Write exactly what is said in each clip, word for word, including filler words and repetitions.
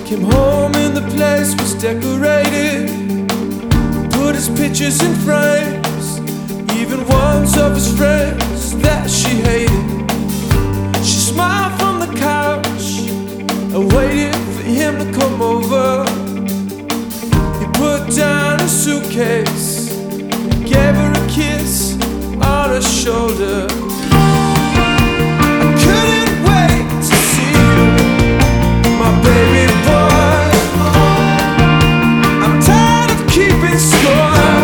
Came home and the place was decorated, put his pictures in frames, even ones of his friends that she hated. She smiled from the couch and waited for him to come over. He put down a suitcase, gave her a kiss on her shoulder. I couldn't wait to see you, my baby boy. I'm tired of keeping score.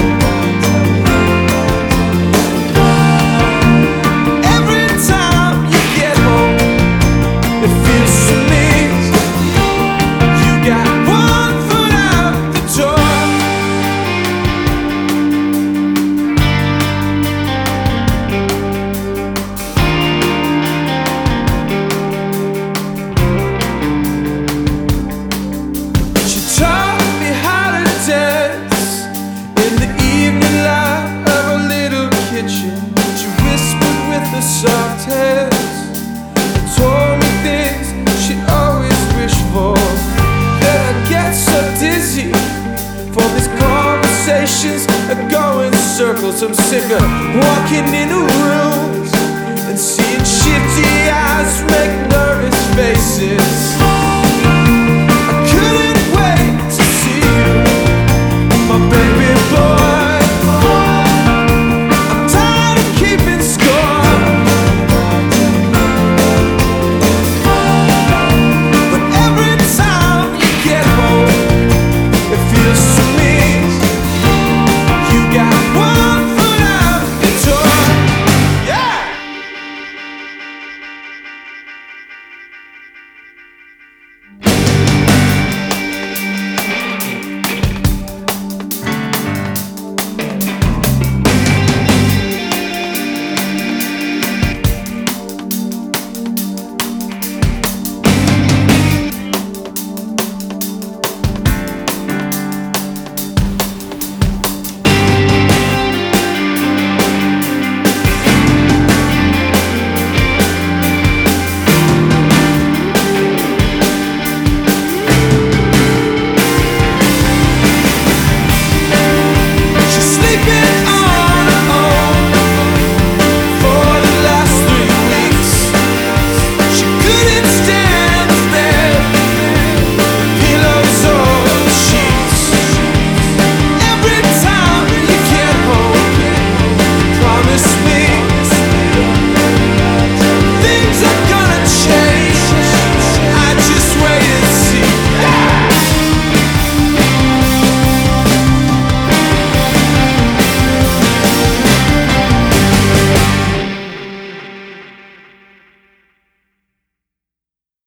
Every time you get home, it feels to me you got one foot out the door. She taught me how to dance in the evening light of a little kitchen. She whispered with her soft hands and told me things she always wished for. Then I get so dizzy from these conversations that go in circles. I'm sick of walking into rooms and seeing shifty eyes make nervous faces.